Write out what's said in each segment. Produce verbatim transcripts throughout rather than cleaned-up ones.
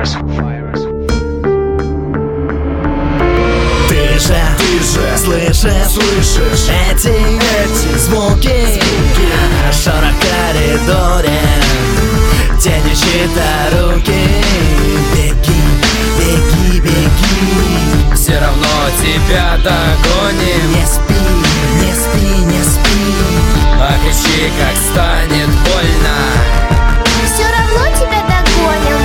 Ты же, ты же слышишь, слышишь эти, эти звуки, звуки. Шорох в коридоре, тени чьи-то руки. Беги, беги, беги, все равно тебя догоним. Не спи, не спи, не спи, а кричи, как станет больно. Все равно тебя догоним.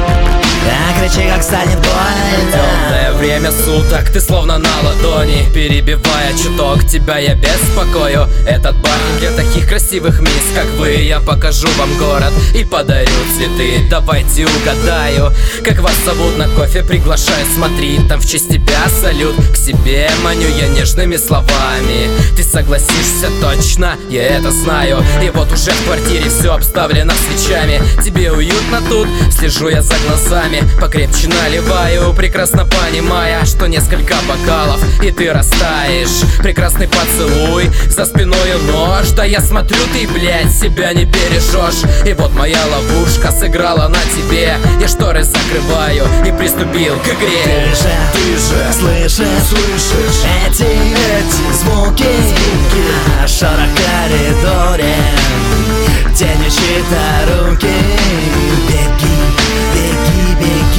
а кричи, как станет больно. Темное время суток, ты словно на ладони. Перебивая чуток, тебя я беспокою. Этот бар для таких красивых мисс, как вы. Я покажу вам город и подарю цветы. Давайте угадаю, как вас зовут, на кофе приглашаю. Смотри, там в честь тебя салют. К себе маню я нежными словами. Ты согласишься точно, я это знаю. И вот уже в квартире все обставлено свечами. Тебе уютно тут, слежу я за глазами. Покрепче наливаю, прекрасно понимая, что несколько бокалов и ты растаешь. Прекрасный поцелуй, за спиною нож. Да я смотрю, ты, блядь, себя не бережешь. И вот моя ловушка сыграла на тебе. Я шторы закрываю и приступил к игре. Ты же, ты же слышишь, слышишь эти, эти звуки, звуки. Шорох в коридоре, тени чьи-то руки. Беги, беги,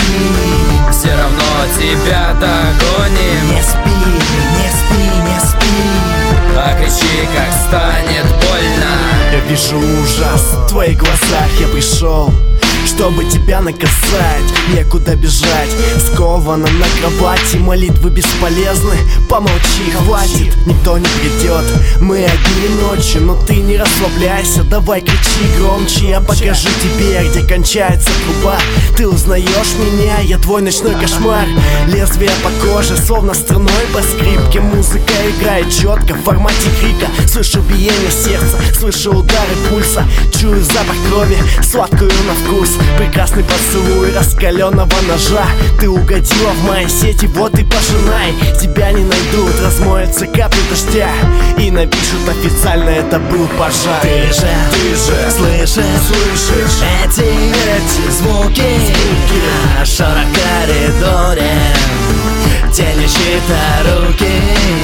беги, все равно тебя догоним. Не спи, не спи, не спи, а кричи, как станет больно. Я вижу ужас в твоих глазах. Я пришел, чтобы тебя наказать. Некуда бежать, скована на кровати. Молитвы бесполезны, помолчи, хватит. Никто не придет, мы одни ночью. Но ты не расслабляйся, давай кричи громче. Я покажу тебе, где кончается труба. Ты узнаешь меня, я твой ночной кошмар. Лезвие по коже, словно струной по скрипке. Музыка играет четко в формате крика. Слышу биение сердца, слышу удары пульса. Чую запах крови, сладкую на вкус. Прекрасный поцелуй раскаленного ножа. Ты угодила в мои сети, вот и пожинай. Тебя не найдут, размоются капли дождя и напишут официально, это был пожар. Ты же, ты же слышишь, слышишь эти, эти звуки, звуки. Шорох в коридоре, тени чьи-то руки.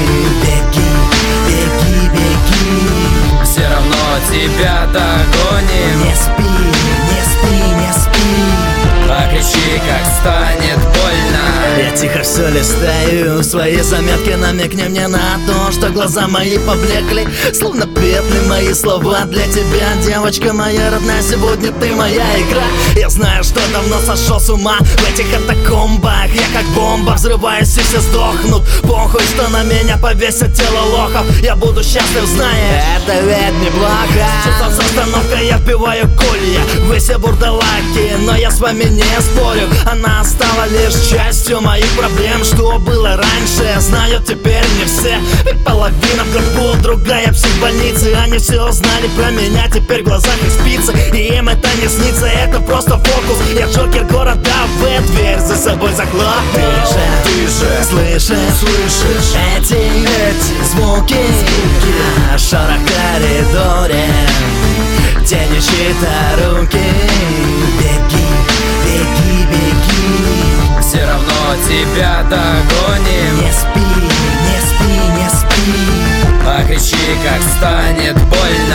Беги, беги, беги, все равно тебя догоним. Не спи, не спи, не спи, а кричи, как станет больно. я тихо все листаю свои заметки. Намекни мне на то, что глаза мои поблекли, словно петли мои слова для тебя. Девочка моя родная, сегодня ты моя игра. Я знаю, что давно сошел с ума в этих катакомбах. Я как бомба взрываюсь и все сдохнут. Похуй, что на меня повесят тело лохов. Я буду счастлив, зная, это ведь неплохо. Чувством с остановкой я вбиваю колья. Вы все бурдалаки, но я с вами не спорю. Она стала лишь частью моих проблем. Что было раньше, знают теперь не все. Ведь половина в гробу, другая в психбольнице. Они все узнали про меня, теперь в глазах их спится. И им это не снится, это просто фокус. Я Джокер города, в дверь за собой захлопнул. Ты же, ты же слышишь, слышишь эти, эти звуки, звуки. Шорох в коридоре, тени чьи-то руки. Беги, беги, беги, все равно тебя догоним. не спи, не спи, не спи, а кричи, как станет больно.